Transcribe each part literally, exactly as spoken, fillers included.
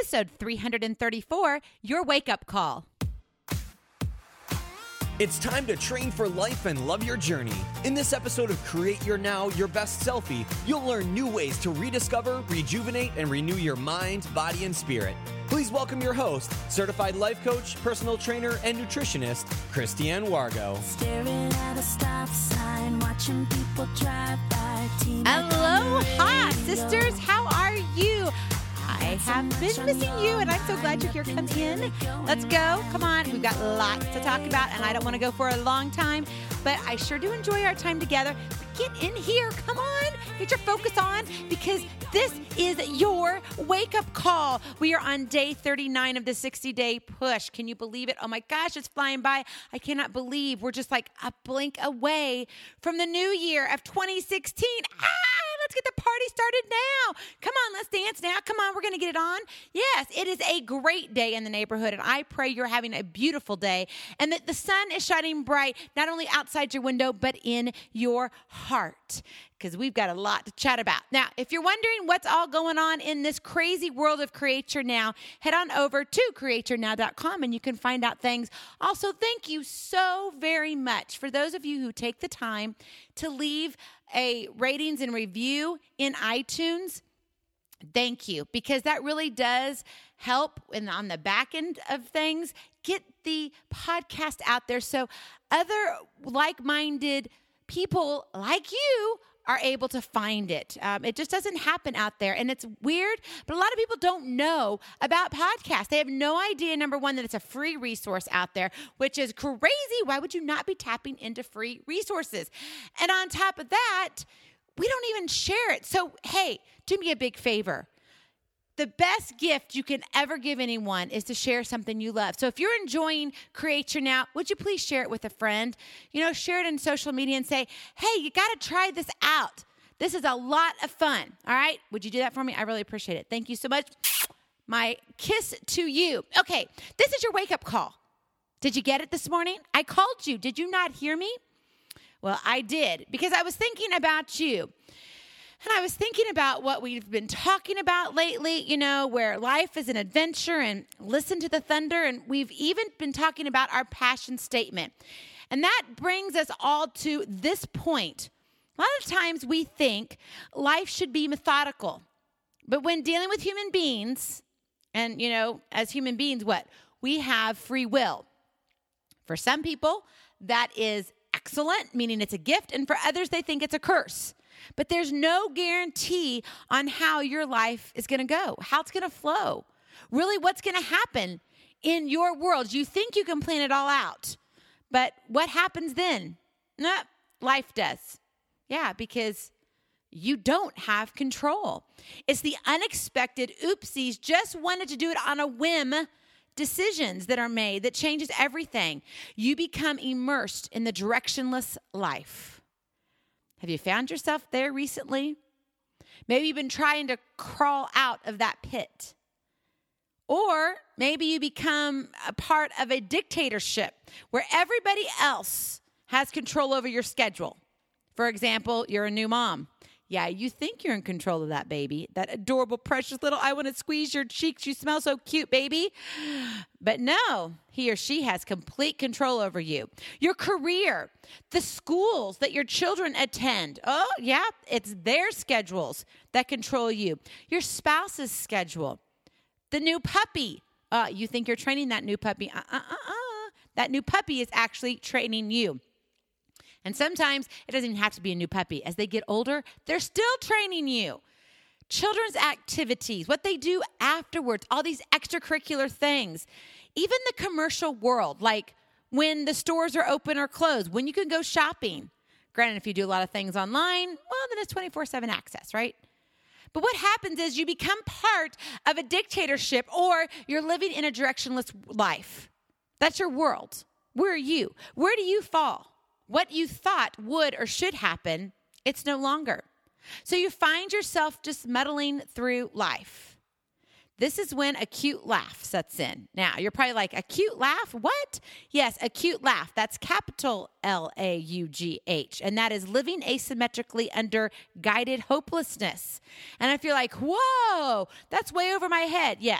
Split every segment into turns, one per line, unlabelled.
episode three thirty-four, Your Wake Up Call.
It's time to train for life and love your journey. In this episode of Create Your Now, Your Best Selfie, you'll learn new ways to rediscover, rejuvenate, and renew your mind, body, and spirit. Please welcome your host, certified life coach, personal trainer, and nutritionist, Christiane Wargo.
Staring at a stop sign, watching people drive by.
Aloha, sisters. How are you? I have been missing you, and I'm so glad you're here. Come in. Let's go. Come on. We've got lots to talk about, and I don't want to go for a long time, but I sure do enjoy our time together. Get in here. Come on. Get your focus on, because this is your wake-up call. We are on day thirty-nine of the sixty-day push. Can you believe it? Oh, my gosh, it's flying by. I cannot believe we're just like a blink away from the new year of twenty sixteen. Ah! Let's get the party started now. Come on, let's dance now. Come on, we're going to get it on. Yes, it is a great day in the neighborhood, and I pray you're having a beautiful day and that the sun is shining bright, not only outside your window, but in your heart, because we've got a lot to chat about. Now, if you're wondering what's all going on in this crazy world of Create Your Now, head on over to create your now dot com and you can find out things. Also, thank you so very much for those of you who take the time to leave a ratings and review in iTunes. Thank you, because that really does help in, on the back end of things, get the podcast out there so other like-minded people like you are able to find it. Um, it just doesn't happen out there, and it's weird, but a lot of people don't know about podcasts. They have no idea, number one, that it's a free resource out there, which is crazy. Why would you not be tapping into free resources? And on top of that, we don't even share it. So, hey, do me a big favor. The best gift you can ever give anyone is to share something you love. So if you're enjoying Create Your Now, would you please share it with a friend? You know, share it in social media and say, hey, you got to try this out. This is a lot of fun. All right? Would you do that for me? I really appreciate it. Thank you so much. My kiss to you. Okay, this is your wake-up call. Did you get it this morning? I called you. Did you not hear me? Well, I did, because I was thinking about you. And I was thinking about what we've been talking about lately, you know, where life is an adventure and listen to the thunder. And we've even been talking about our passion statement. And that brings us all to this point. A lot of times we think life should be methodical. But when dealing with human beings, and, you know, as human beings, what? We have free will. For some people, that is excellent, meaning it's a gift. And for others, they think it's a curse. But there's no guarantee on how your life is going to go, how it's going to flow, really what's going to happen in your world. You think you can plan it all out, but what happens then? Nah, life does. Yeah, because you don't have control. It's the unexpected oopsies, just wanted to do it on a whim, decisions that are made that changes everything. You become immersed in the directionless life. Have you found yourself there recently? Maybe you've been trying to crawl out of that pit. Or maybe you become a part of a dictatorship where everybody else has control over your schedule. For example, you're a new mom. Yeah, you think you're in control of that baby, that adorable, precious little, I want to squeeze your cheeks, you smell so cute, baby. But no, he or she has complete control over you. Your career, the schools that your children attend. Oh, yeah, it's their schedules that control you. Your spouse's schedule. The new puppy. Uh, you think you're training that new puppy. Uh-uh-uh-uh. That new puppy is actually training you. And sometimes it doesn't even have to be a new puppy. As they get older, they're still training you. Children's activities, what they do afterwards, all these extracurricular things. Even the commercial world, like when the stores are open or closed, when you can go shopping. Granted, if you do a lot of things online, well, then it's twenty-four seven access, right? But what happens is you become part of a dictatorship, or you're living in a directionless life. That's your world. Where are you? Where do you fall? What you thought would or should happen, it's no longer. So you find yourself just muddling through life. This is when a cute laugh sets in. Now, you're probably like, a cute laugh? What? Yes, a cute laugh. That's capital L A U G H. And that is living asymmetrically under guided hopelessness. And if you're like, whoa, that's way over my head. Yes,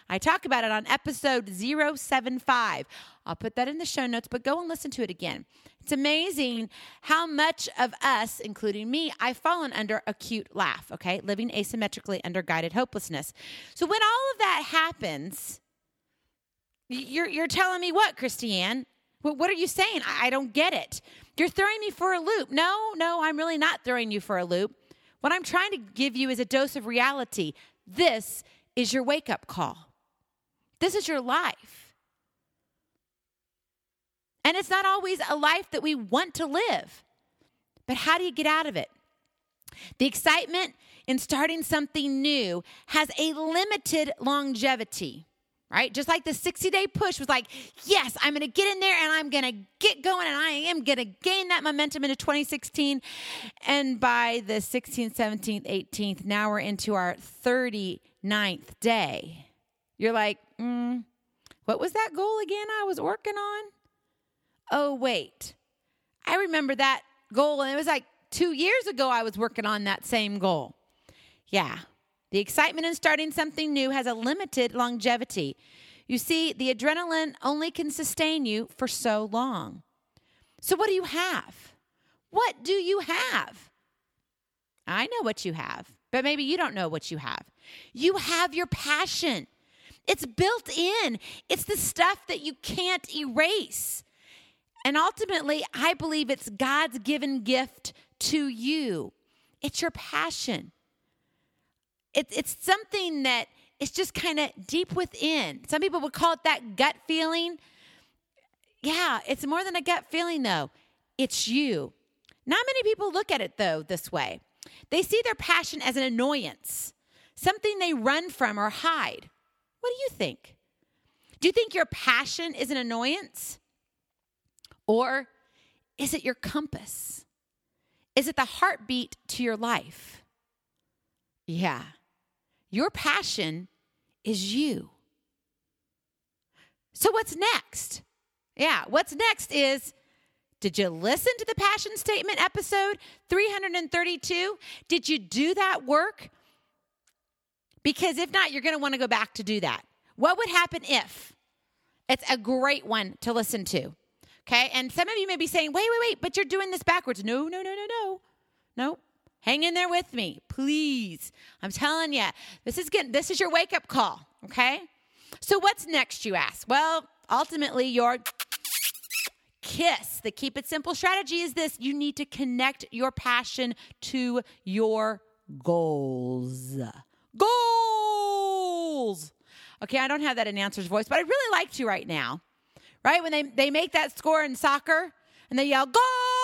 I talk about it on episode zero seven five. I'll put that in the show notes, but go and listen to it again. It's amazing how much of us, including me, I've fallen under acute laugh, okay? Living asymmetrically under guided hopelessness. So when all of that happens, you're, you're telling me what, Christiane? Well, what are you saying? I, I don't get it. You're throwing me for a loop. No, no, I'm really not throwing you for a loop. What I'm trying to give you is a dose of reality. This is your wake-up call. This is your life. And it's not always a life that we want to live. But how do you get out of it? The excitement in starting something new has a limited longevity, right? Just like the sixty-day push was like, yes, I'm going to get in there and I'm going to get going and I am going to gain that momentum into twenty sixteen. And by the sixteenth, seventeenth, eighteenth, now we're into our thirty-ninth day. You're like, mm, what was that goal again I was working on? Oh, wait, I remember that goal, and it was like two years ago I was working on that same goal. Yeah, the excitement in starting something new has a limited longevity. You see, the adrenaline only can sustain you for so long. So what do you have? What do you have? I know what you have, but maybe you don't know what you have. You have your passion. It's built in. It's the stuff that you can't erase. And ultimately, I believe it's God's given gift to you. It's your passion. It, it's something that is just kind of deep within. Some people would call it that gut feeling. Yeah, it's more than a gut feeling, though. It's you. Not many people look at it, though, this way. They see their passion as an annoyance, something they run from or hide. What do you think? Do you think your passion is an annoyance? Or is it your compass? Is it the heartbeat to your life? Yeah. Your passion is you. So what's next? Yeah, what's next is, did you listen to the Passion Statement episode three hundred thirty-two? Did you do that work? Because if not, you're going to want to go back to do that. What would happen if? It's a great one to listen to. Okay, and some of you may be saying, wait, wait, wait, but you're doing this backwards. No, no, no, no, no. No, hang in there with me, please. I'm telling you, this is getting, this is your wake-up call, okay? So what's next, you ask? Well, ultimately, your kiss. The Keep It Simple strategy is this. You need to connect your passion to your goals. Goals! Okay, I don't have that announcer's voice, but I'd really like to right now. Right? When they, they make that score in soccer and they yell, goal!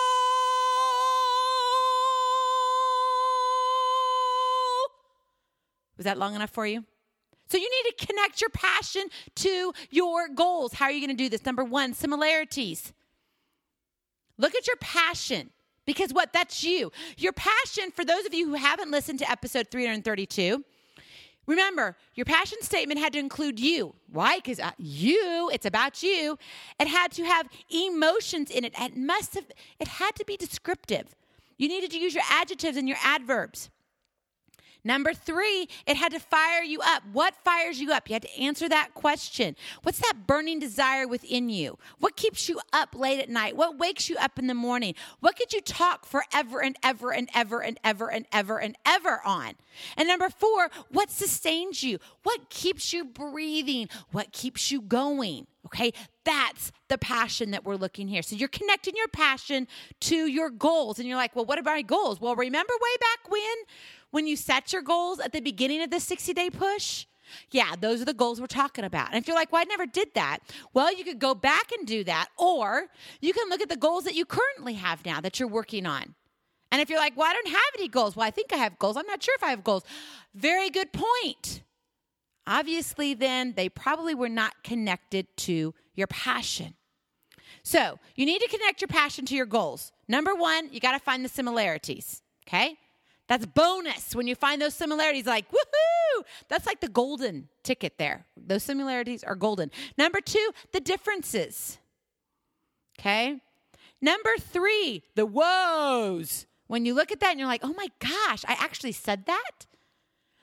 Was that long enough for you? So you need to connect your passion to your goals. How are you going to do this? Number one, similarities. Look at your passion. Because what? That's you. Your passion, for those of you who haven't listened to episode three hundred thirty-two, remember, your passion statement had to include you. Why? Because uh, you, it's about you. It had to have emotions in it. It must have, it had to be descriptive. You needed to use your adjectives and your adverbs. Number three, it had to fire you up. What fires you up? You had to answer that question. What's that burning desire within you? What keeps you up late at night? What wakes you up in the morning? What could you talk forever and ever and ever and ever and ever and ever on? And number four, what sustains you? What keeps you breathing? What keeps you going? Okay, that's the passion that we're looking here. So you're connecting your passion to your goals. And you're like, well, what are my goals? Well, remember way back when? When you set your goals at the beginning of the sixty-day push? Yeah, those are the goals we're talking about. And if you're like, well, I never did that. Well, you could go back and do that. Or you can look at the goals that you currently have now that you're working on. And if you're like, well, I don't have any goals. Well, I think I have goals. I'm not sure if I have goals. Very good point. Obviously, then, they probably were not connected to your passion. So you need to connect your passion to your goals. Number one, you got to find the similarities, okay? That's bonus when you find those similarities, like, woohoo! That's like the golden ticket there. Those similarities are golden. Number two, the differences, okay? Number three, the woes. When you look at that and you're like, oh my gosh, I actually said that?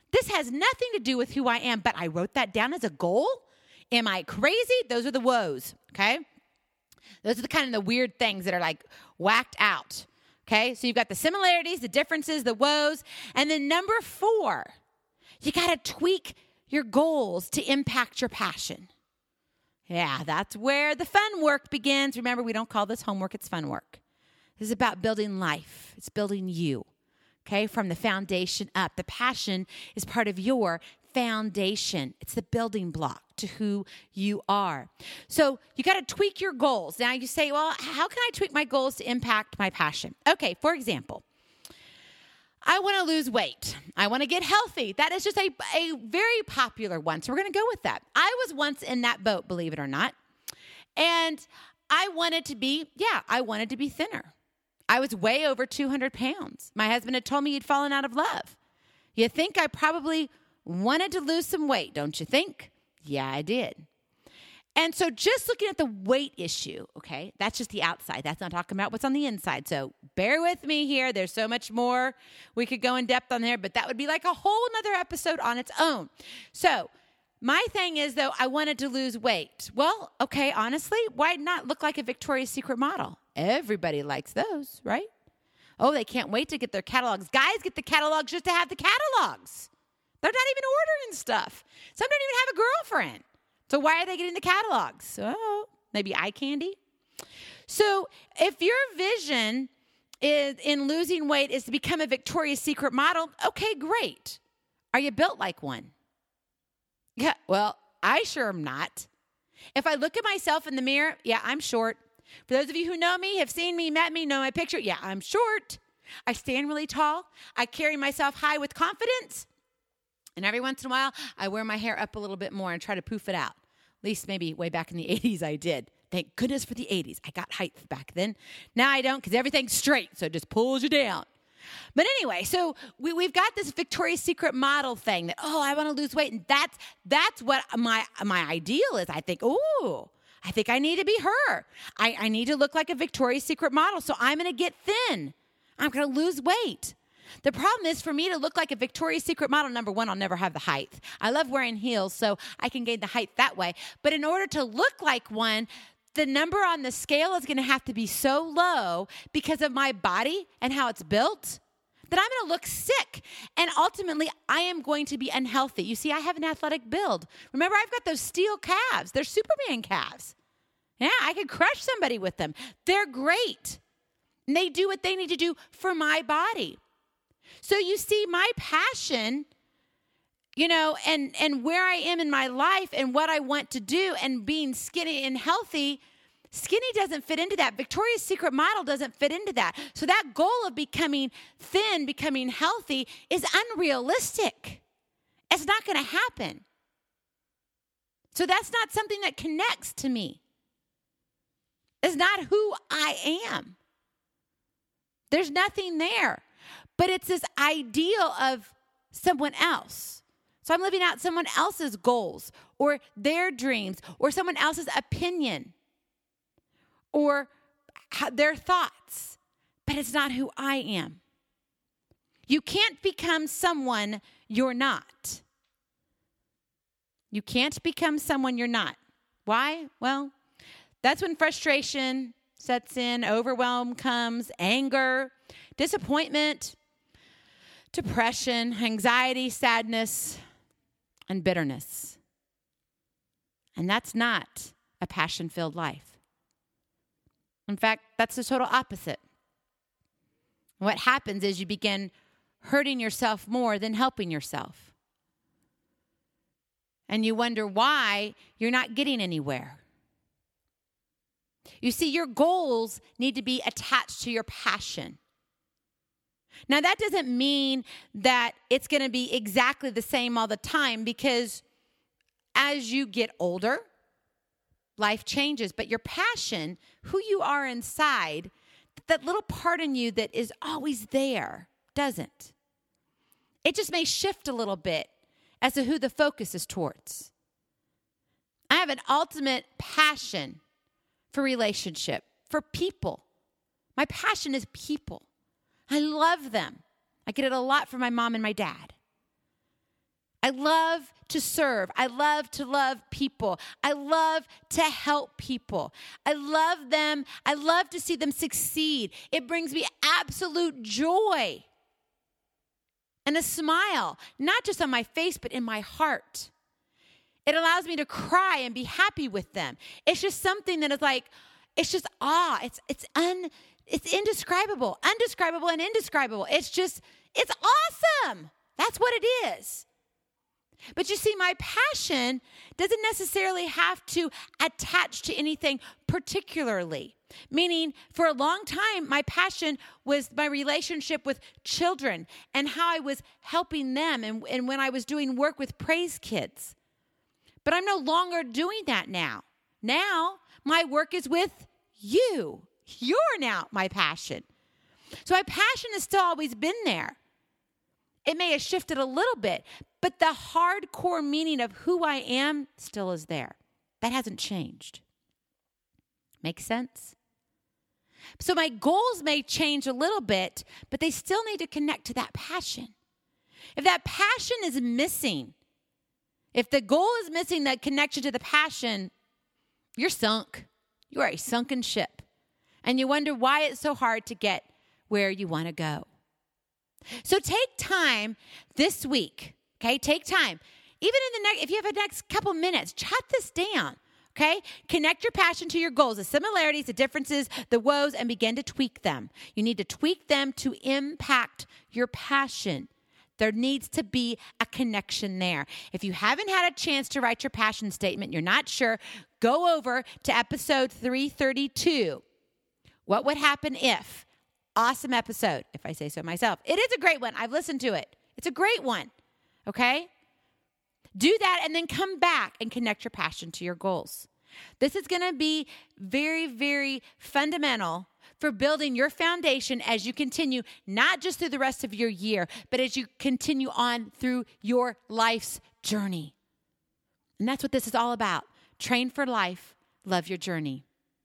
This has nothing to do with who I am, but I wrote that down as a goal. Am I crazy? Those are the woes, okay? Those are the kind of the weird things that are like whacked out, okay? So you've got the similarities, the differences, the woes. And then number four, you got to tweak your goals to impact your passion. Yeah, that's where the fun work begins. Remember, we don't call this homework, it's fun work. This is about building life. It's building you. Okay, from the foundation up. The passion is part of your foundation. It's the building block to who you are. So you got to tweak your goals. Now you say, well, how can I tweak my goals to impact my passion? Okay, for example, I want to lose weight. I want to get healthy. That is just a, a very popular one. So we're going to go with that. I was once in that boat, believe it or not. And I wanted to be, yeah, I wanted to be thinner. I was way over two hundred pounds. My husband had told me he'd fallen out of love. You think I probably wanted to lose some weight, don't you think? Yeah, I did. And so just looking at the weight issue, okay, that's just the outside. That's not talking about what's on the inside. So bear with me here. There's so much more we could go in depth on there, but that would be like a whole nother episode on its own. So my thing is, though, I wanted to lose weight. Well, okay, honestly, why not look like a Victoria's Secret model? Everybody likes those, right? Oh, they can't wait to get their catalogs. Guys get the catalogs just to have the catalogs. They're not even ordering stuff. Some don't even have a girlfriend. So why are they getting the catalogs? Oh, maybe eye candy. So if your vision is in losing weight is to become a Victoria's Secret model, okay, great. Are you built like one? Yeah, well, I sure am not. If I look at myself in the mirror, yeah, I'm short. For those of you who know me, have seen me, met me, know my picture, yeah, I'm short. I stand really tall. I carry myself high with confidence. And every once in a while, I wear my hair up a little bit more and try to poof it out. At least maybe way back in the eighties I did. Thank goodness for the eighties. I got height back then. Now I don't because everything's straight, so it just pulls you down. But anyway, so we, we've got this Victoria's Secret model thing that, oh, I want to lose weight. And that's that's what my my ideal is. I think, ooh, I think I need to be her. I, I need to look like a Victoria's Secret model, so I'm going to get thin. I'm going to lose weight. The problem is for me to look like a Victoria's Secret model, number one, I'll never have the height. I love wearing heels, so I can gain the height that way. But in order to look like one, the number on the scale is going to have to be so low because of my body and how it's built that I'm going to look sick. And ultimately, I am going to be unhealthy. You see, I have an athletic build. Remember, I've got those steel calves. They're Superman calves. Yeah, I could crush somebody with them. They're great. And they do what they need to do for my body. So you see, my passion, you know, and, and where I am in my life and what I want to do and being skinny and healthy, skinny doesn't fit into that. Victoria's Secret model doesn't fit into that. So that goal of becoming thin, becoming healthy is unrealistic. It's not going to happen. So that's not something that connects to me. It's not who I am. There's nothing there. But it's this ideal of someone else. So I'm living out someone else's goals or their dreams or someone else's opinion or their thoughts. But it's not who I am. You can't become someone you're not. You can't become someone you're not. Why? Well, that's when frustration sets in, overwhelm comes, anger, disappointment, depression, anxiety, sadness, and bitterness. And that's not a passion-filled life. In fact, that's the total opposite. What happens is you begin hurting yourself more than helping yourself. And you wonder why you're not getting anywhere. You see, your goals need to be attached to your passion. Now, that doesn't mean that it's going to be exactly the same all the time because as you get older, life changes. But your passion, who you are inside, that little part in you that is always there, doesn't. It just may shift a little bit as to who the focus is towards. I have an ultimate passion for relationship, for people. My passion is people. I love them. I get it a lot from my mom and my dad. I love to serve. I love to love people. I love to help people. I love them. I love to see them succeed. It brings me absolute joy and a smile, not just on my face, but in my heart. It allows me to cry and be happy with them. It's just something that is like, it's just awe. It's it's un it's indescribable, undescribable and indescribable. It's just, it's awesome. That's what it is. But you see, my passion doesn't necessarily have to attach to anything particularly. Meaning, for a long time, my passion was my relationship with children and how I was helping them and, and when I was doing work with Praise Kids. But I'm no longer doing that now. Now, my work is with you. You're now my passion. So my passion has still always been there. It may have shifted a little bit, but the hardcore meaning of who I am still is there. That hasn't changed. Make sense? So my goals may change a little bit, but they still need to connect to that passion. If that passion is missing, if the goal is missing that connection to the passion, you're sunk. You are a sunken ship. And you wonder why it's so hard to get where you want to go. So take time this week, okay? Take time. Even in the next, if you have a next couple minutes, jot this down, okay? Connect your passion to your goals, the similarities, the differences, the woes, and begin to tweak them. You need to tweak them to impact your passion. There needs to be a connection there. If you haven't had a chance to write your passion statement, you're not sure, go over to episode three thirty-two. What would happen if? Awesome episode, if I say so myself. It is a great one. I've listened to it. It's a great one, okay? Do that and then come back and connect your passion to your goals. This is going to be very, very fundamental for building your foundation as you continue, not just through the rest of your year, but as you continue on through your life's journey. And that's what this is all about. Train for life, love your journey.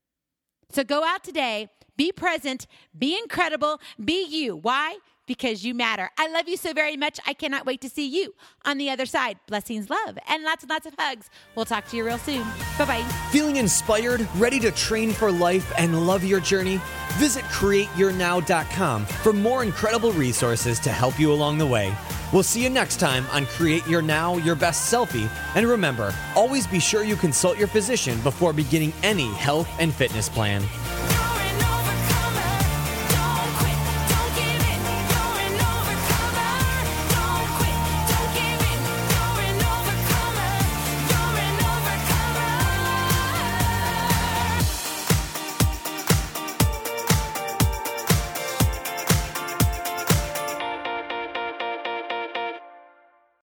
So go out today, be present, be incredible, be you. Why? Because you matter. I love you so very much. I cannot wait to see you on the other side. Blessings, love, and lots and lots of hugs. We'll talk to you real soon. Bye-bye.
Feeling inspired, ready to train for life and love your journey? Visit create your now dot com for more incredible resources to help you along the way. We'll see you next time on Create Your Now, Your Best Selfie. And remember, always be sure you consult your physician before beginning any health and fitness plan.